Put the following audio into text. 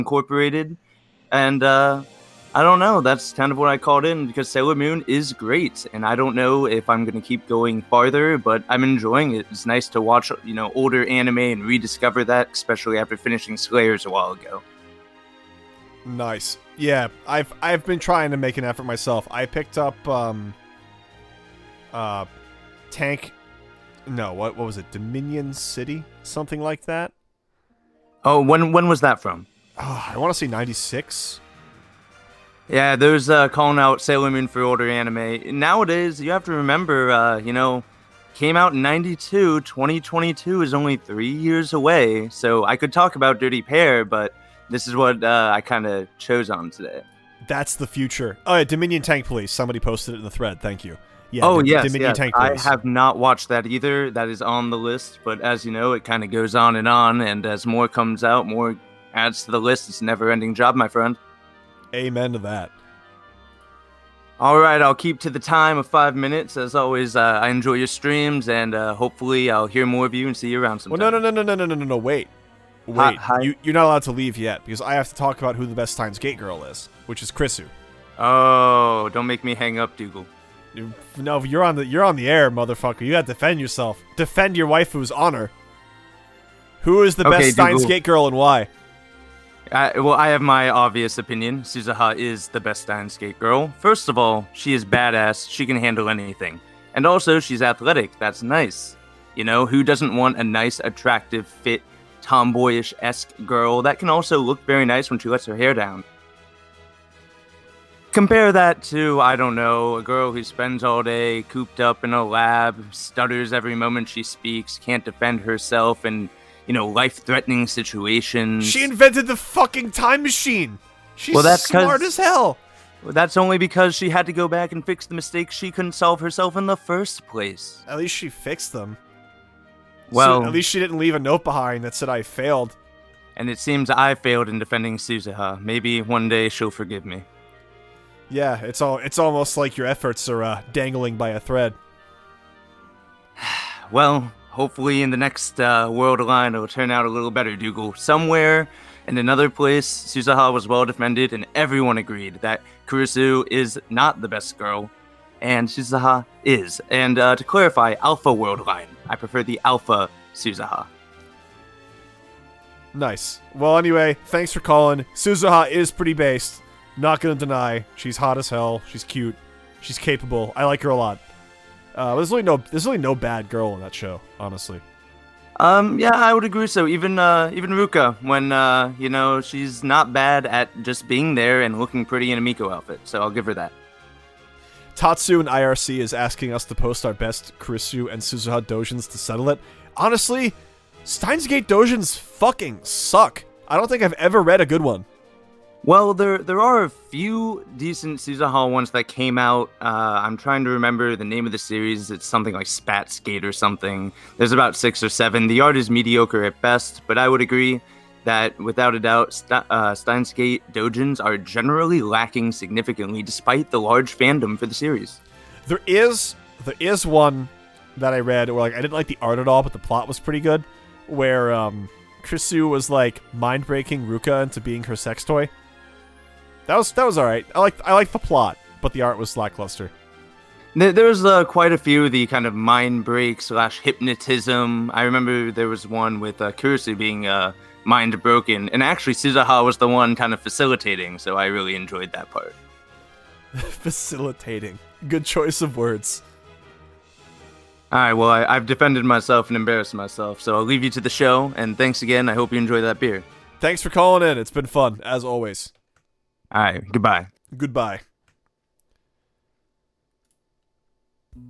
Incorporated. And I don't know. That's kind of what I called in because Sailor Moon is great, and I don't know if I'm gonna keep going farther, but I'm enjoying it. It's nice to watch, older anime and rediscover that, especially after finishing Slayers a while ago. Nice. Yeah, I've been trying to make an effort myself. I picked up Tank. No, what was it? Dominion City, something like that. Oh, when was that from? Oh, I want to say 96. Yeah, there's calling out Sailor Moon for older anime. Nowadays, you have to remember, came out in 92. 2022 is only 3 years away. So I could talk about Dirty Pair, but this is what I kind of chose on today. That's the future. Oh, yeah, Dominion Tank Police. Somebody posted it in the thread. Thank you. Yeah, oh, yes, Dominion yes. Tank Police. I have not watched that either. That is on the list. But as you know, it kind of goes on. And as more comes out, more adds to the list. It's a never-ending job, my friend. Amen to that. All right, I'll keep to the time of 5 minutes. As always, I enjoy your streams, and hopefully I'll hear more of you and see you around sometime. Well, no, wait. Hi. You're not allowed to leave yet, because I have to talk about who the best Steins Gate girl is, which is Krisu. Oh, don't make me hang up, Dougal. No, you're on the air, motherfucker. You gotta defend yourself. Defend your waifu's honor. Who is the best Steins Gate girl and why? I have my obvious opinion. Suzuha is the best Steins Gate girl. First of all, she is badass. She can handle anything. And also, she's athletic. That's nice. You know, who doesn't want a nice, attractive, fit, tomboyish-esque girl that can also look very nice when she lets her hair down? Compare that to, I don't know, a girl who spends all day cooped up in a lab, stutters every moment she speaks, can't defend herself, and life-threatening situations. She invented the fucking time machine. She's smart as hell. That's only because she had to go back and fix the mistakes she couldn't solve herself in the first place. At least she fixed them. Well, so at least she didn't leave a note behind that said I failed. And it seems I failed in defending Suzuha. Maybe one day she'll forgive me. Yeah, it's almost like your efforts are dangling by a thread. Well, hopefully in the next World Line it'll turn out a little better, Dougal. Somewhere in another place, Suzuha was well defended, and everyone agreed that Kurisu is not the best girl, and Suzuha is. And to clarify, Alpha World Line. I prefer the Alpha Suzuha. Nice. Well, anyway, thanks for calling. Suzuha is pretty based. Not gonna deny. She's hot as hell. She's cute. She's capable. I like her a lot. There's really no bad girl in that show, honestly. Yeah, I would agree. So even Ruka, when she's not bad at just being there and looking pretty in a Miko outfit. So I'll give her that. Tatsu in IRC is asking us to post our best Kurisu and Suzuha doujins to settle it. Honestly, Steins Gate doujins fucking suck. I don't think I've ever read a good one. Well, there are a few decent Suzuha ones that came out. I'm trying to remember the name of the series. It's something like Spat Skate or something. There's about 6 or 7. The art is mediocre at best, but I would agree that without a doubt, Steins Gate doujins are generally lacking significantly despite the large fandom for the series. There is one that I read where I didn't like the art at all, but the plot was pretty good, where Krisu was mind-breaking Ruka into being her sex toy. That was alright. I like the plot, but the art was lackluster. There's quite a few of the kind of mind break / hypnotism. I remember there was one with Kurisu being mind broken, and actually Suzuha was the one kind of facilitating, so I really enjoyed that part. Facilitating. Good choice of words. Alright, well, I've defended myself and embarrassed myself, so I'll leave you to the show, and thanks again. I hope you enjoy that beer. Thanks for calling in. It's been fun, as always. Alright, goodbye. Goodbye.